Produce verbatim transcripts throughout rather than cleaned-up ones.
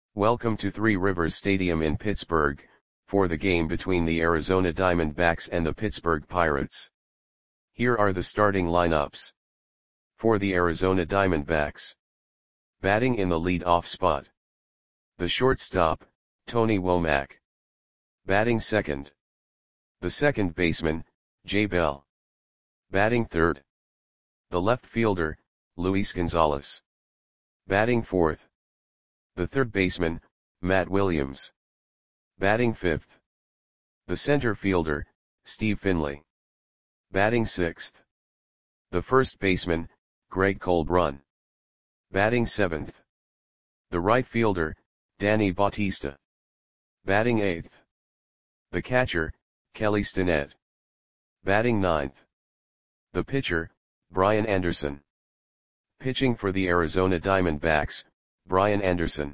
Welcome to Three Rivers Stadium in Pittsburgh, for the game between the Arizona Diamondbacks and the Pittsburgh Pirates. Here are the starting lineups. For the Arizona Diamondbacks. Batting in the lead-off spot. The shortstop, Tony Womack. Batting second. The second baseman, Jay Bell. Batting third. The left fielder, Luis Gonzalez. Batting fourth. The third baseman, Matt Williams. Batting fifth. The center fielder, Steve Finley. Batting sixth. The first baseman, Greg Colbrun. Batting seventh. The right fielder, Danny Bautista. Batting eighth. The catcher, Kelly Stinnett. Batting ninth. The pitcher, Brian Anderson. Pitching for the Arizona Diamondbacks, Brian Anderson.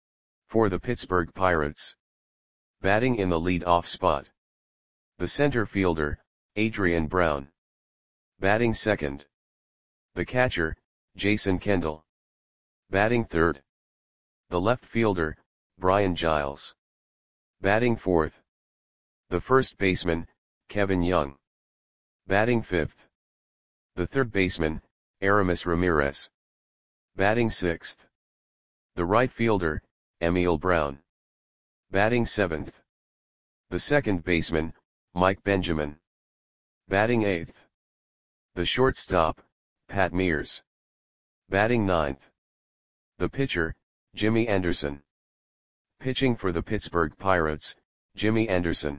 For the Pittsburgh Pirates. Batting in the lead-off spot. The center fielder, Adrian Brown. Batting second. The catcher, Jason Kendall. Batting third. The left fielder, Brian Giles. Batting fourth. The first baseman, Kevin Young. Batting fifth. The third baseman, Aramis Ramirez. Batting sixth. The right fielder, Emil Brown. Batting seventh. The second baseman, Mike Benjamin. Batting eighth. The shortstop, Pat Mears. Batting ninth. The pitcher, Jimmy Anderson. Pitching for the Pittsburgh Pirates, Jimmy Anderson.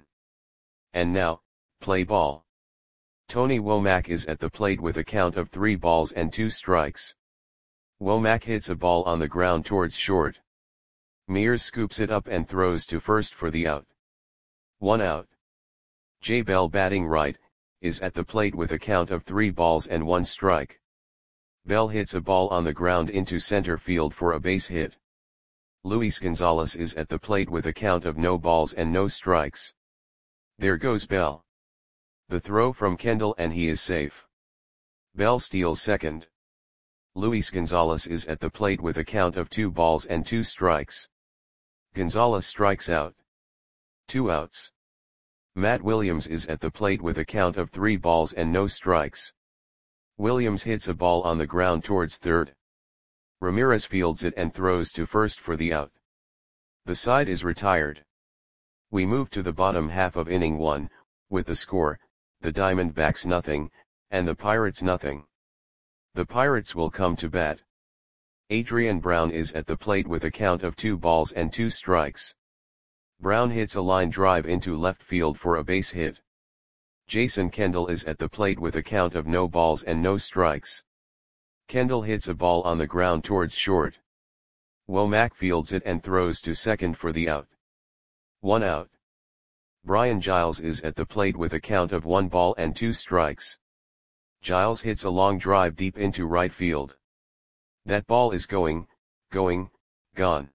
And now, play ball. Tony Womack is at the plate with a count of three balls and two strikes. Womack hits a ball on the ground towards short. Mears scoops it up and throws to first for the out. One out. Jay Bell, batting right, is at the plate with a count of three balls and one strike. Bell hits a ball on the ground into center field for a base hit. Luis Gonzalez is at the plate with a count of no balls and no strikes. There goes Bell. The throw from Kendall and he is safe. Bell steals second. Luis Gonzalez is at the plate with a count of two balls and two strikes. Gonzalez strikes out. Two outs. Matt Williams is at the plate with a count of three balls and no strikes. Williams hits a ball on the ground towards third. Ramirez fields it and throws to first for the out. The side is retired. We move to the bottom half of inning one, with the score, the Diamondbacks nothing, and the Pirates nothing. The Pirates will come to bat. Adrian Brown is at the plate with a count of two balls and two strikes. Brown hits a line drive into left field for a base hit. Jason Kendall is at the plate with a count of no balls and no strikes. Kendall hits a ball on the ground towards short. Womack fields it and throws to second for the out. One out. Brian Giles is at the plate with a count of one ball and two strikes. Giles hits a long drive deep into right field. That ball is going, going, gone.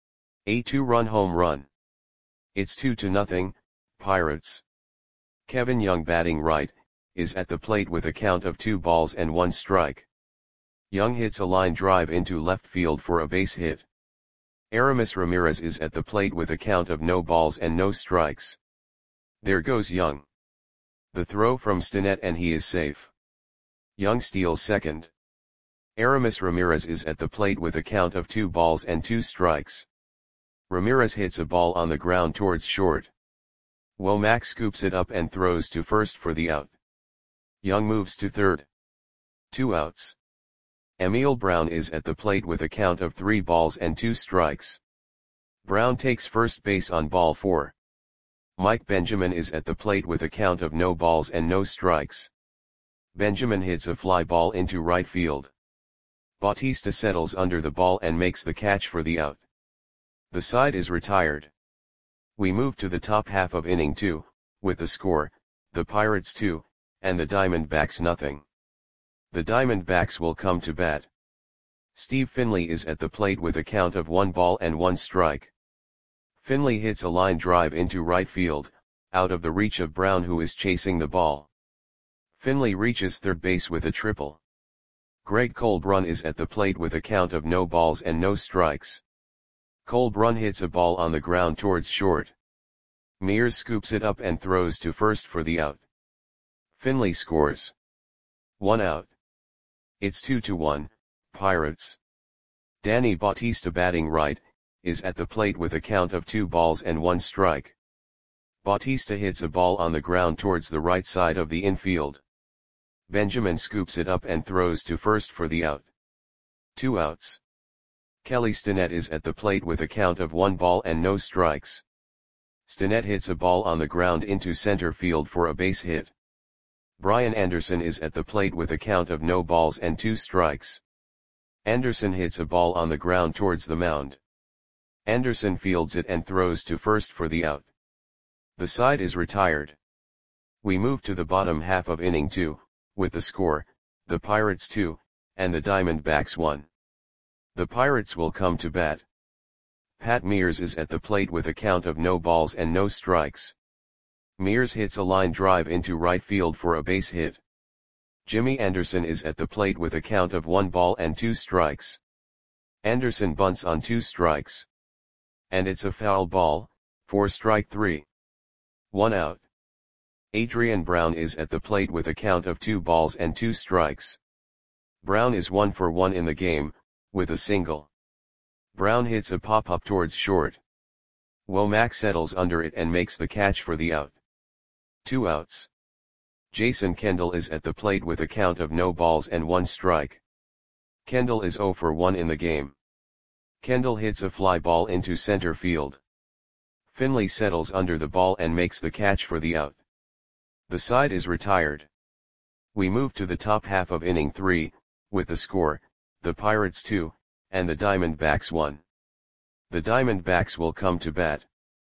A two-run home run. It's two to nothing, Pirates. Kevin Young, batting right, is at the plate with a count of two balls and one strike. Young hits a line drive into left field for a base hit. Aramis Ramirez is at the plate with a count of no balls and no strikes. There goes Young. The throw from Stinnett and he is safe. Young steals second. Aramis Ramirez is at the plate with a count of two balls and two strikes. Ramirez hits a ball on the ground towards short. Womack scoops it up and throws to first for the out. Young moves to third. Two outs. Emil Brown is at the plate with a count of three balls and two strikes. Brown takes first base on ball four. Mike Benjamin is at the plate with a count of no balls and no strikes. Benjamin hits a fly ball into right field. Bautista settles under the ball and makes the catch for the out. The side is retired. We move to the top half of inning two, with the score, the Pirates two, and the Diamondbacks nothing. The Diamondbacks will come to bat. Steve Finley is at the plate with a count of one ball and one strike. Finley hits a line drive into right field, out of the reach of Brown, who is chasing the ball. Finley reaches third base with a triple. Greg Colbrun is at the plate with a count of no balls and no strikes. Cole Brun hits a ball on the ground towards short. Mears scoops it up and throws to first for the out. Finley scores. One out. It's two to one, Pirates. Danny Bautista, batting right, is at the plate with a count of two balls and one strike. Bautista hits a ball on the ground towards the right side of the infield. Benjamin scoops it up and throws to first for the out. Two outs. Kelly Stinnett is at the plate with a count of one ball and no strikes. Stinnett hits a ball on the ground into center field for a base hit. Brian Anderson is at the plate with a count of no balls and two strikes. Anderson hits a ball on the ground towards the mound. Anderson fields it and throws to first for the out. The side is retired. We move to the bottom half of inning two, with the score, the Pirates two, and the Diamondbacks one. The Pirates will come to bat. Pat Mears is at the plate with a count of no balls and no strikes. Mears hits a line drive into right field for a base hit. Jimmy Anderson is at the plate with a count of one ball and two strikes. Anderson bunts on two strikes. And it's a foul ball, for strike three. One out. Adrian Brown is at the plate with a count of two balls and two strikes. Brown is one for one in the game, with a single. Brown hits a pop-up towards short. Womack settles under it and makes the catch for the out. Two outs. Jason Kendall is at the plate with a count of no balls and one strike. Kendall is zero for one in the game. Kendall hits a fly ball into center field. Finley settles under the ball and makes the catch for the out. The side is retired. We move to the top half of inning three, with the score, the Pirates two, and the Diamondbacks one. The Diamondbacks will come to bat.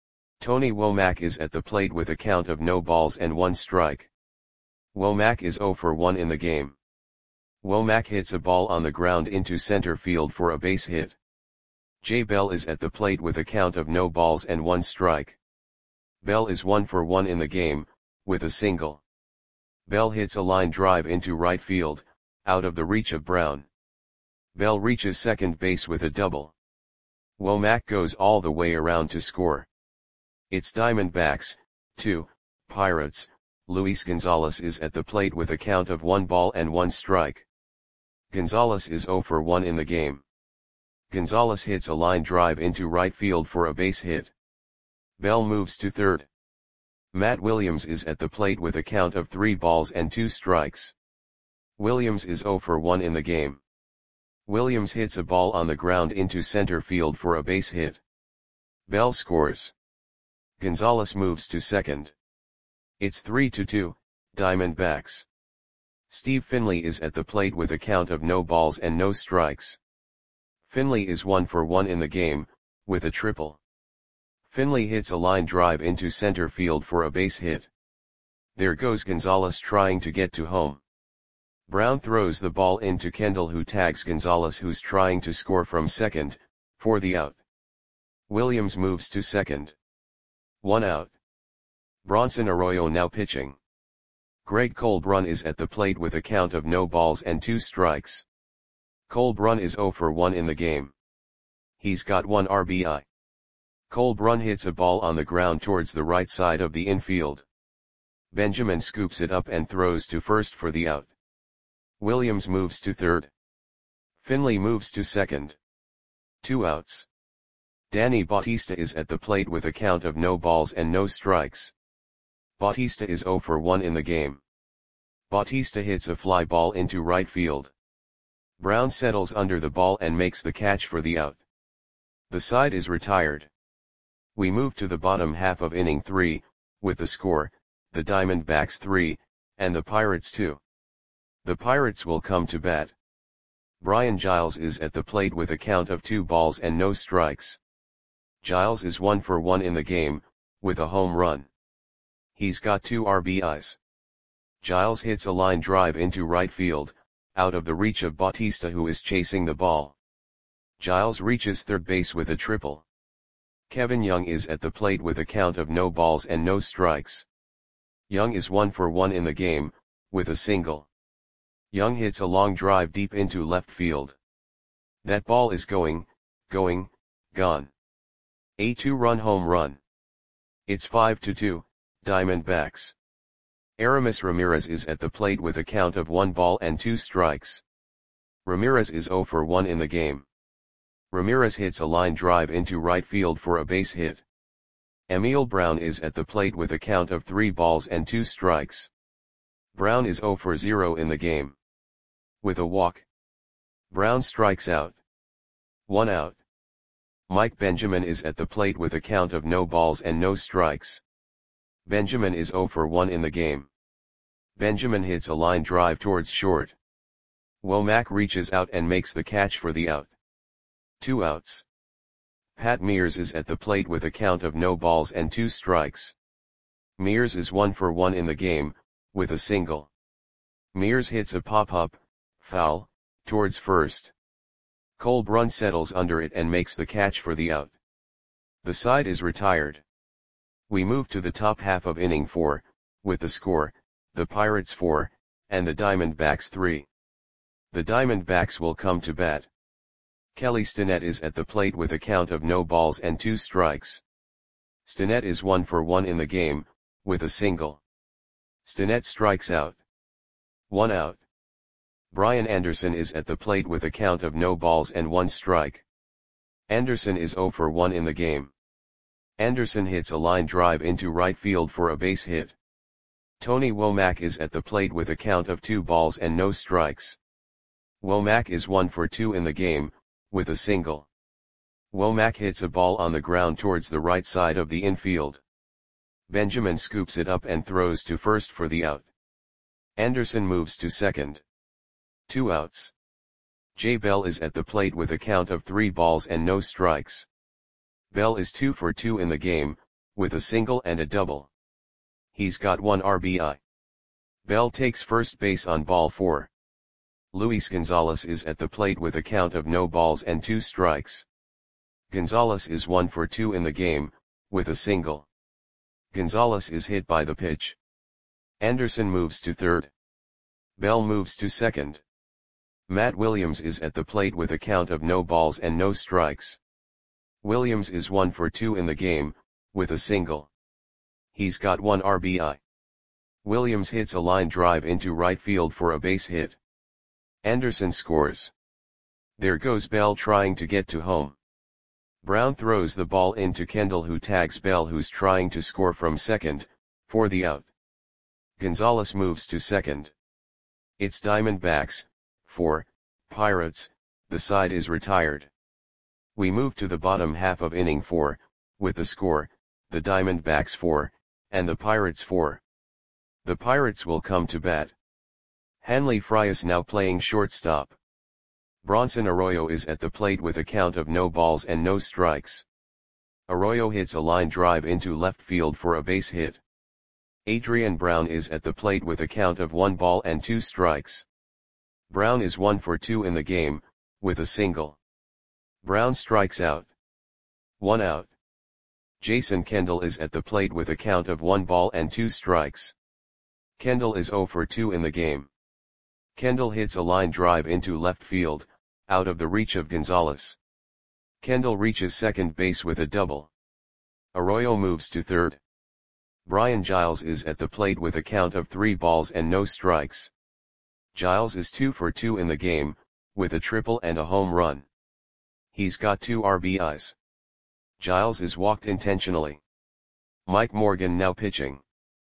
Tony Womack is at the plate with a count of no balls and one strike. Womack is zero for one in the game. Womack hits a ball on the ground into center field for a base hit. Jay Bell is at the plate with a count of no balls and one strike. Bell is one for one in the game, with a single. Bell hits a line drive into right field, out of the reach of Brown. Bell reaches second base with a double. Womack goes all the way around to score. It's Diamondbacks, two, Pirates. Luis Gonzalez is at the plate with a count of one ball and one strike. Gonzalez is zero for one in the game. Gonzalez hits a line drive into right field for a base hit. Bell moves to third. Matt Williams is at the plate with a count of three balls and two strikes. Williams is zero for one in the game. Williams hits a ball on the ground into center field for a base hit. Bell scores. Gonzalez moves to second. It's three to two, Diamondbacks. Steve Finley is at the plate with a count of no balls and no strikes. Finley is one for one in the game, with a triple. Finley hits a line drive into center field for a base hit. There goes Gonzalez trying to get to home. Brown throws the ball into Kendall, who tags Gonzalez, who's trying to score from second, for the out. Williams moves to second. One out. Bronson Arroyo now pitching. Greg Cole Brun is at the plate with a count of no balls and two strikes. Cole Brun is zero for one in the game. He's got one R B I. Cole Brun hits a ball on the ground towards the right side of the infield. Benjamin scoops it up and throws to first for the out. Williams moves to third. Finley moves to second. Two outs. Danny Bautista is at the plate with a count of no balls and no strikes. Bautista is zero for one in the game. Bautista hits a fly ball into right field. Brown settles under the ball and makes the catch for the out. The side is retired. We move to the bottom half of inning three, with the score, the Diamondbacks three, and the Pirates two. The Pirates will come to bat. Brian Giles is at the plate with a count of two balls and no strikes. Giles is one for one in the game, with a home run. He's got two R B Is. Giles hits a line drive into right field, out of the reach of Bautista, who is chasing the ball. Giles reaches third base with a triple. Kevin Young is at the plate with a count of no balls and no strikes. Young is one for one in the game, with a single. Young hits a long drive deep into left field. That ball is going, going, gone. A two-run home run. It's five to two, Diamondbacks. Aramis Ramirez is at the plate with a count of one ball and two strikes. Ramirez is zero for one in the game. Ramirez hits a line drive into right field for a base hit. Emil Brown is at the plate with a count of three balls and two strikes. Brown is zero for zero in the game. With a walk, Brown strikes out. One out. Mike Benjamin is at the plate with a count of no balls and no strikes. Benjamin is zero for one in the game. Benjamin hits a line drive towards short. Womack reaches out and makes the catch for the out. Two outs. Pat Mears is at the plate with a count of no balls and two strikes. Mears is one for one in the game, with a single. Mears hits a pop-up, foul, towards first. Cole Brun settles under it and makes the catch for the out. The side is retired. We move to the top half of inning four, with the score, the Pirates four, and the Diamondbacks three. The Diamondbacks will come to bat. Kelly Stinnett is at the plate with a count of no balls and two strikes. Stinnett is one for one in the game, with a single. Stinnett strikes out. One out. Brian Anderson is at the plate with a count of no balls and one strike. Anderson is zero for one in the game. Anderson hits a line drive into right field for a base hit. Tony Womack is at the plate with a count of two balls and no strikes. Womack is one for two in the game, with a single. Womack hits a ball on the ground towards the right side of the infield. Benjamin scoops it up and throws to first for the out. Anderson moves to second. Two outs. Jay Bell is at the plate with a count of three balls and no strikes. Bell is two for two in the game, with a single and a double. He's got one R B I. Bell takes first base on ball four. Luis Gonzalez is at the plate with a count of no balls and two strikes. Gonzalez is one for two in the game, with a single. Gonzalez is hit by the pitch. Anderson moves to third. Bell moves to second. Matt Williams is at the plate with a count of no balls and no strikes. Williams is one for two in the game, with a single. He's got one R B I. Williams hits a line drive into right field for a base hit. Anderson scores. There goes Bell trying to get to home. Brown throws the ball into Kendall, who tags Bell, who's trying to score from second, for the out. Gonzalez moves to second. It's Diamondbacks, four, Pirates, the side is retired. We move to the bottom half of inning four, with the score, the Diamondbacks four, and the Pirates four. The Pirates will come to bat. Hanley Fry is now playing shortstop. Bronson Arroyo is at the plate with a count of no balls and no strikes. Arroyo hits a line drive into left field for a base hit. Adrian Brown is at the plate with a count of one ball and two strikes. Brown is one for two in the game, with a single. Brown strikes out. One out. Jason Kendall is at the plate with a count of one ball and two strikes. Kendall is zero for two in the game. Kendall hits a line drive into left field, out of the reach of Gonzalez. Kendall reaches second base with a double. Arroyo moves to third. Brian Giles is at the plate with a count of three balls and no strikes. Giles is two for two in the game, with a triple and a home run. He's got two R B Is. Giles is walked intentionally. Mike Morgan now pitching.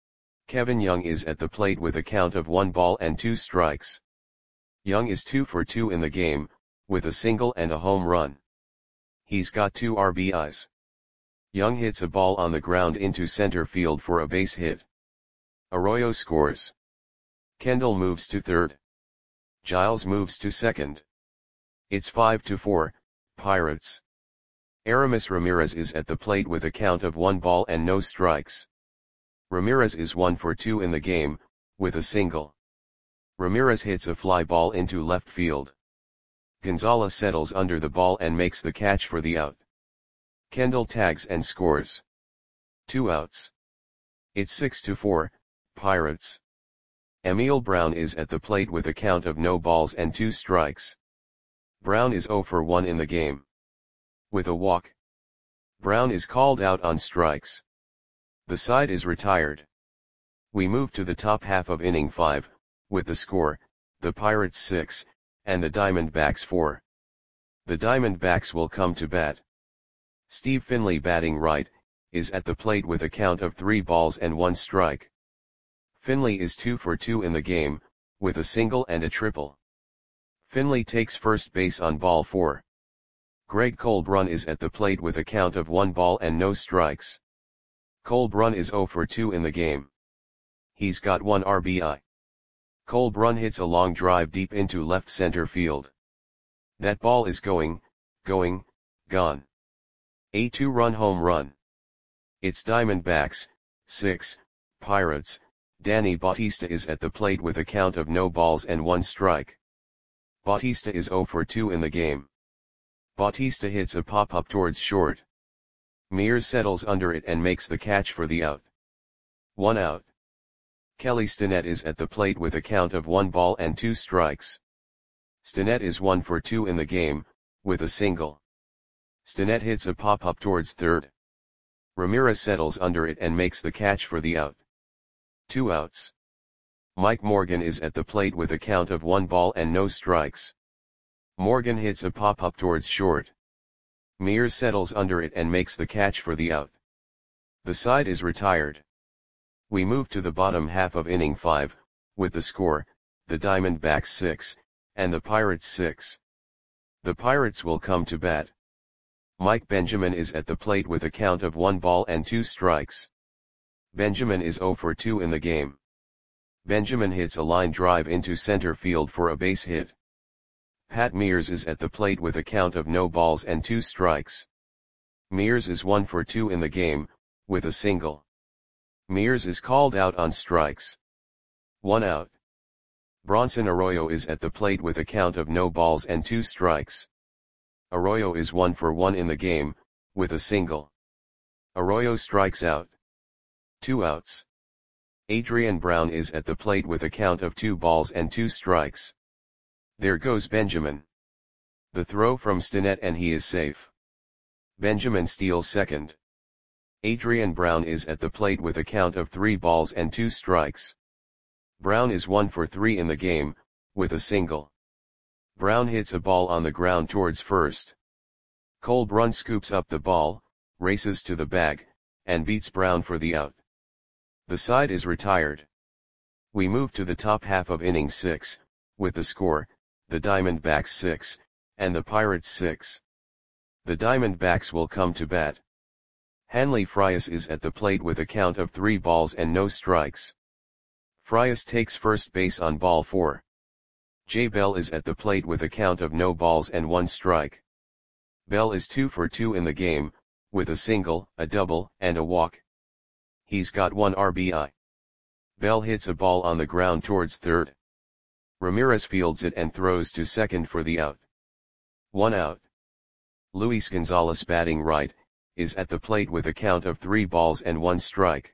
Kevin Young is at the plate with a count of one ball and two strikes. Young is two for two in the game, with a single and a home run. He's got two R B Is. Young hits a ball on the ground into center field for a base hit. Arroyo scores. Kendall moves to third. Giles moves to second. It's five to four, Pirates. Aramis Ramirez is at the plate with a count of one ball and no strikes. Ramirez is one for two in the game, with a single. Ramirez hits a fly ball into left field. Gonzalez settles under the ball and makes the catch for the out. Kendall tags and scores. Two outs. It's six to four, Pirates. Emil Brown is at the plate with a count of no balls and two strikes. Brown is zero for one in the game. With a walk, Brown is called out on strikes. The side is retired. We move to the top half of inning five, with the score, the Pirates six, and the Diamondbacks four. The Diamondbacks will come to bat. Steve Finley, batting right, is at the plate with a count of three balls and one strike. Finley is two for two in the game, with a single and a triple. Finley takes first base on ball four. Greg Colbrun is at the plate with a count of one ball and no strikes. Colbrun is zero for two in the game. He's got one R B I. Colbrun hits a long drive deep into left center field. That ball is going, going, gone. A two-run home run. It's Diamondbacks, six, Pirates. Danny Bautista is at the plate with a count of no balls and one strike. Bautista is zero for two in the game. Bautista hits a pop-up towards short. Mears settles under it and makes the catch for the out. One out. Kelly Stinnett is at the plate with a count of one ball and two strikes. Stinnett is one for two in the game, with a single. Stinnett hits a pop-up towards third. Ramirez settles under it and makes the catch for the out. Two outs. Mike Morgan is at the plate with a count of one ball and no strikes. Morgan hits a pop-up towards short. Mears settles under it and makes the catch for the out. The side is retired. We move to the bottom half of inning five, with the score, the Diamondbacks six, and the Pirates six. The Pirates will come to bat. Mike Benjamin is at the plate with a count of one ball and two strikes. Benjamin is zero for two in the game. Benjamin hits a line drive into center field for a base hit. Pat Mears is at the plate with a count of no balls and two strikes. Mears is one for two in the game, with a single. Mears is called out on strikes. One out. Bronson Arroyo is at the plate with a count of no balls and two strikes. Arroyo is one for one in the game, with a single. Arroyo strikes out. Two outs. Adrian Brown is at the plate with a count of two balls and two strikes. There goes Benjamin. The throw from Stinnett and he is safe. Benjamin steals second. Adrian Brown is at the plate with a count of three balls and two strikes. Brown is one for three in the game, with a single. Brown hits a ball on the ground towards first. Colbrun scoops up the ball, races to the bag, and beats Brown for the out. The side is retired. We move to the top half of inning six, with the score, the Diamondbacks six, and the Pirates six. The Diamondbacks will come to bat. Hanley Frias is at the plate with a count of three balls and no strikes. Frias takes first base on ball four. Jay Bell is at the plate with a count of no balls and one strike. Bell is two for two in the game, with a single, a double, and a walk. He's got one R B I. Bell hits a ball on the ground towards third. Ramirez fields it and throws to second for the out. One out. Luis Gonzalez, batting right, is at the plate with a count of three balls and one strike.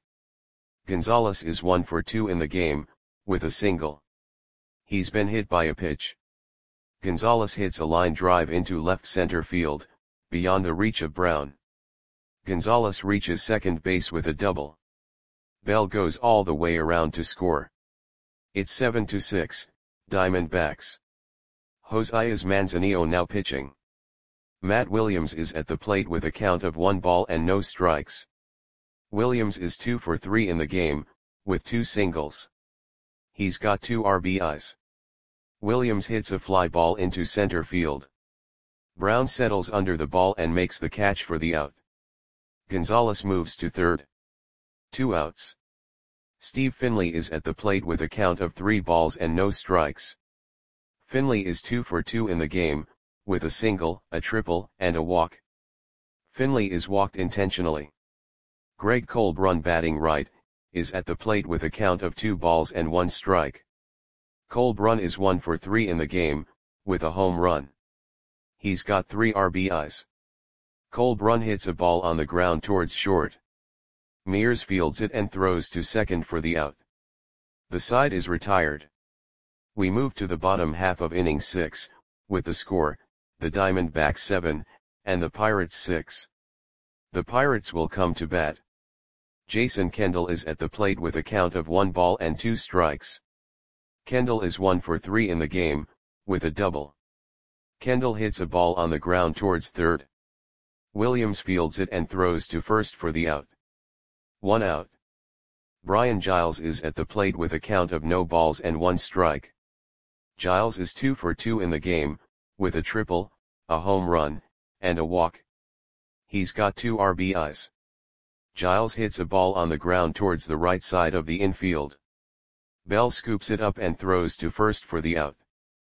Gonzalez is one for two in the game, with a single. He's been hit by a pitch. Gonzalez hits a line drive into left center field, beyond the reach of Brown. Gonzalez reaches second base with a double. Bell goes all the way around to score. It's seven to six, Diamondbacks. Josias Manzanillo now pitching. Matt Williams is at the plate with a count of one ball and no strikes. Williams is two for three in the game, with two singles. He's got two R B Is. Williams hits a fly ball into center field. Brown settles under the ball and makes the catch for the out. Gonzalez moves to third. Two outs. Steve Finley is at the plate with a count of three balls and no strikes. Finley is two for two in the game, with a single, a triple, and a walk. Finley is walked intentionally. Greg Colbrun, batting right, is at the plate with a count of two balls and one strike. Colbrun is one for three in the game, with a home run. He's got three R B Is. Colbrun hits a ball on the ground towards short. Mears fields it and throws to second for the out. The side is retired. We move to the bottom half of inning six, with the score, the Diamondbacks seven, and the Pirates six. The Pirates will come to bat. Jason Kendall is at the plate with a count of one ball and two strikes. Kendall is one for three in the game, with a double. Kendall hits a ball on the ground towards third. Williams fields it and throws to first for the out. One out. Brian Giles is at the plate with a count of no balls and one strike. Giles is two for two in the game, with a triple, a home run, and a walk. He's got two R B Is. Giles hits a ball on the ground towards the right side of the infield. Bell scoops it up and throws to first for the out.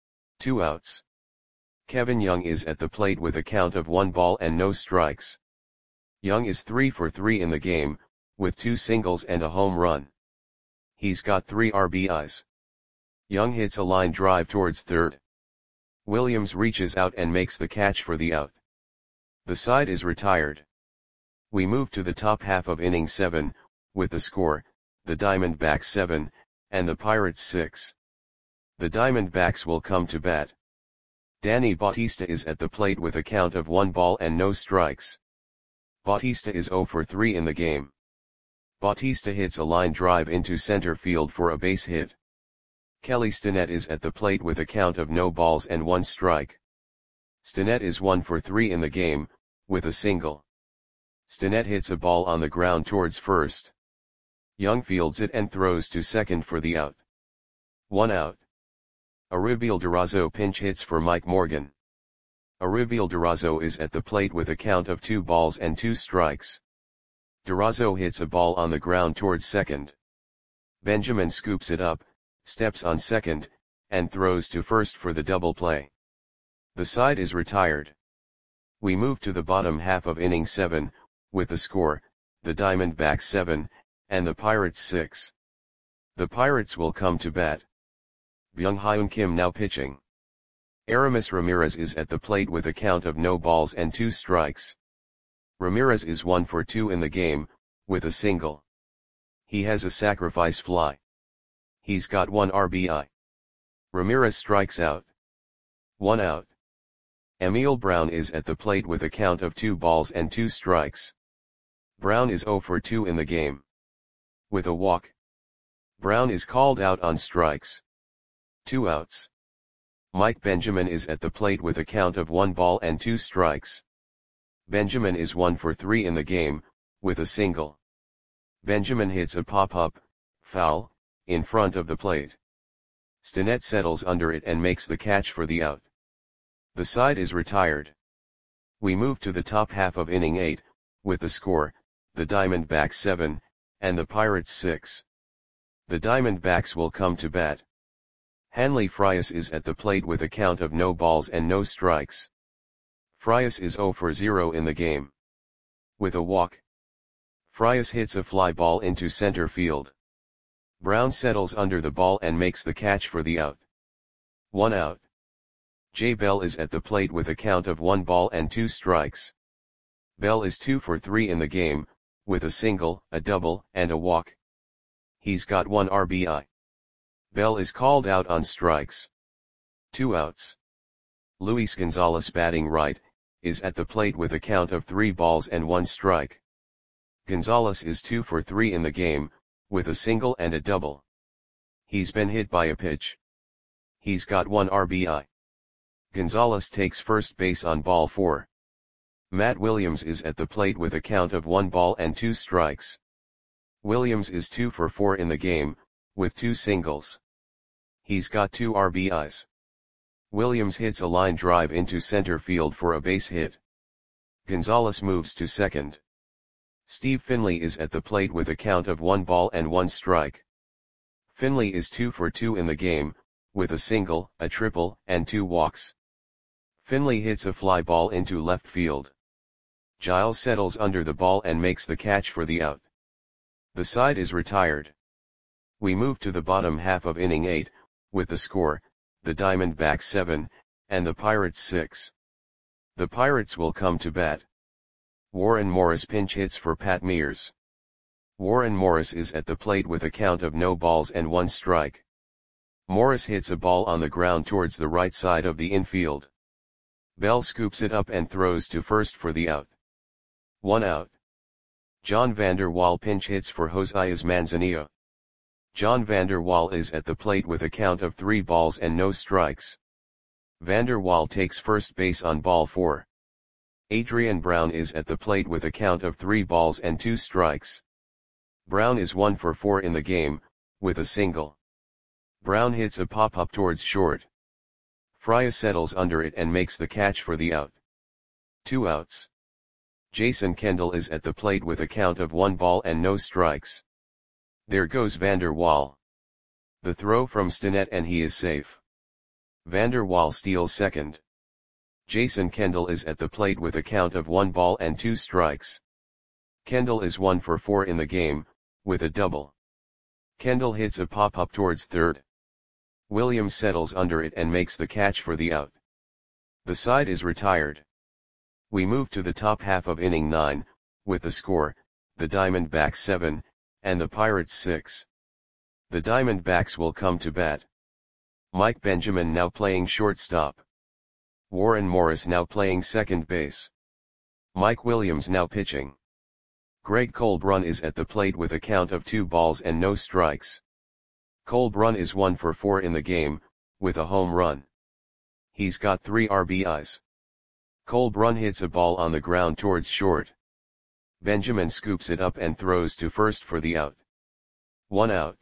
Two outs. Kevin Young is at the plate with a count of one ball and no strikes. Young is three for three in the game, with two singles and a home run. He's got three R B Is. Young hits a line drive towards third. Williams reaches out and makes the catch for the out. The side is retired. We move to the top half of inning seven, with the score, the Diamondbacks seven, and the Pirates six. The Diamondbacks will come to bat. Danny Bautista is at the plate with a count of one ball and no strikes. Bautista is zero for three in the game. Bautista hits a line drive into center field for a base hit. Kelly Stinnett is at the plate with a count of no balls and one strike. Stinnett is one for three in the game, with a single. Stinnett hits a ball on the ground towards first. Young fields it and throws to second for the out. One out. Aribiel Durazo pinch hits for Mike Morgan. Aribiel Durazo is at the plate with a count of two balls and two strikes. Durazo hits a ball on the ground towards second. Benjamin scoops it up, steps on second, and throws to first for the double play. The side is retired. We move to the bottom half of inning seven, with the score, the Diamondbacks seven, and the Pirates six. The Pirates will come to bat. Byung-Hyun Kim now pitching. Aramis Ramirez is at the plate with a count of no balls and two strikes. Ramirez is one for two in the game, with a single. He has a sacrifice fly. He's got one R B I. Ramirez strikes out. One out. Emil Brown is at the plate with a count of two balls and two strikes. Brown is zero for two in the game. With a walk. Brown is called out on strikes. Two outs. Mike Benjamin is at the plate with a count of one ball and two strikes. Benjamin is one for three in the game, with a single. Benjamin hits a pop-up, foul, in front of the plate. Stinnett settles under it and makes the catch for the out. The side is retired. We move to the top half of inning eight, with the score, the Diamondbacks seven, and the Pirates six. The Diamondbacks will come to bat. Hanley Frias is at the plate with a count of no balls and no strikes. Frias is zero for zero in the game. With a walk. Frias hits a fly ball into center field. Brown settles under the ball and makes the catch for the out. One out. Jay Bell is at the plate with a count of one ball and two strikes. Bell is two for three in the game, with a single, a double, and a walk. He's got one R B I. Bell is called out on strikes. Two outs. Luis Gonzalez batting right, is at the plate with a count of three balls and one strike. Gonzalez is two for three in the game, with a single and a double. He's been hit by a pitch. He's got one R B I. Gonzalez takes first base on ball four. Matt Williams is at the plate with a count of one ball and two strikes. Williams is two for four in the game, with two singles. He's got two R B Is. Williams hits a line drive into center field for a base hit. Gonzalez moves to second. Steve Finley is at the plate with a count of one ball and one strike. Finley is two for two in the game, with a single, a triple, and two walks. Finley hits a fly ball into left field. Giles settles under the ball and makes the catch for the out. The side is retired. We move to the bottom half of inning eight, with the score, the Diamondbacks seven, and the Pirates six. The Pirates will come to bat. Warren Morris pinch hits for Pat Mears. Warren Morris is at the plate with a count of no balls and one strike. Morris hits a ball on the ground towards the right side of the infield. Bell scoops it up and throws to first for the out. One out. John Vander Wal pinch hits for Josias Manzanilla. John Vander Wal is at the plate with a count of three balls and no strikes. Vander Wal takes first base on ball four. Adrian Brown is at the plate with a count of three balls and two strikes. Brown is one for four in the game, with a single. Brown hits a pop-up towards short. Frias settles under it and makes the catch for the out. Two outs. Jason Kendall is at the plate with a count of one ball and no strikes. There goes Vander Wal. The throw from Stinnett and he is safe. Vander Wal steals second. Jason Kendall is at the plate with a count of one ball and two strikes. Kendall is one for four in the game, with a double. Kendall hits a pop-up towards third. Williams settles under it and makes the catch for the out. The side is retired. We move to the top half of inning nine, with the score, the Diamondbacks seven, and the Pirates six. The Diamondbacks will come to bat. Mike Benjamin now playing shortstop. Warren Morris now playing second base. Mike Williams now pitching. Greg Colbrun is at the plate with a count of two balls and no strikes. Colbrun is one for four in the game, with a home run. He's got three R B Is. Colbrun hits a ball on the ground towards short. Benjamin scoops it up and throws to first for the out. One out.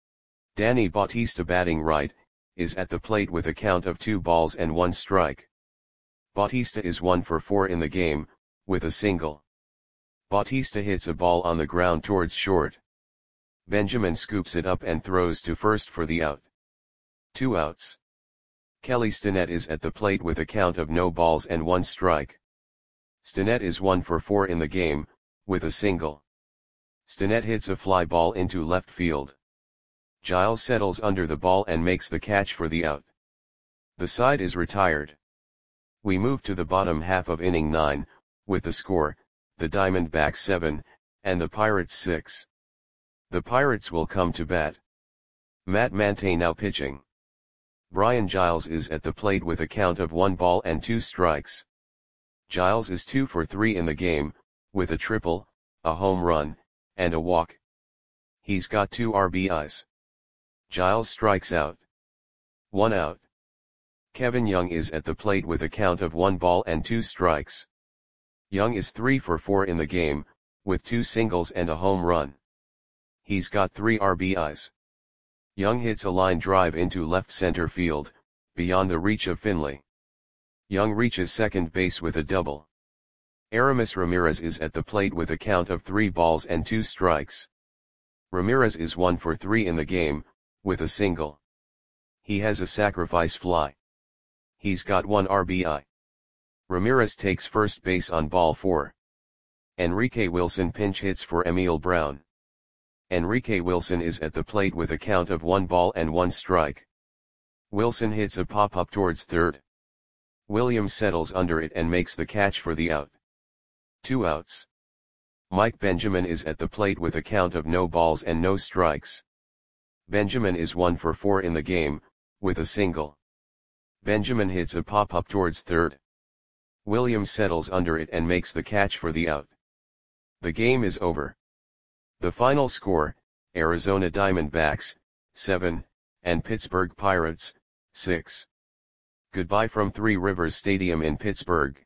Danny Bautista batting right, is at the plate with a count of two balls and one strike. Bautista is one for four in the game, with a single. Bautista hits a ball on the ground towards short. Benjamin scoops it up and throws to first for the out. Two outs. Kelly Stinnett is at the plate with a count of no balls and one strike. Stinnett is one for four in the game, with a single. Stinnett hits a fly ball into left field. Giles settles under the ball and makes the catch for the out. The side is retired. We move to the bottom half of inning nine, with the score, the Diamondbacks seven, and the Pirates six. The Pirates will come to bat. Matt Mante now pitching. Brian Giles is at the plate with a count of one ball and two strikes. Giles is two for three in the game, with a triple, a home run, and a walk. He's got two R B Is. Giles strikes out. One out. Kevin Young is at the plate with a count of one ball and two strikes. Young is three for four in the game, with two singles and a home run. He's got three R B Is. Young hits a line drive into left center field, beyond the reach of Finley. Young reaches second base with a double. Aramis Ramirez is at the plate with a count of three balls and two strikes. Ramirez is one for three in the game, with a single. He has a sacrifice fly. He's got one R B I. Ramirez takes first base on ball four. Enrique Wilson pinch hits for Emil Brown. Enrique Wilson is at the plate with a count of one ball and one strike. Wilson hits a pop-up towards third. Williams settles under it and makes the catch for the out. Two outs. Mike Benjamin is at the plate with a count of no balls and no strikes. Benjamin is one for four in the game, with a single. Benjamin hits a pop-up towards third. Williams settles under it and makes the catch for the out. The game is over. The final score, Arizona Diamondbacks, seven, and Pittsburgh Pirates, six. Goodbye from Three Rivers Stadium in Pittsburgh.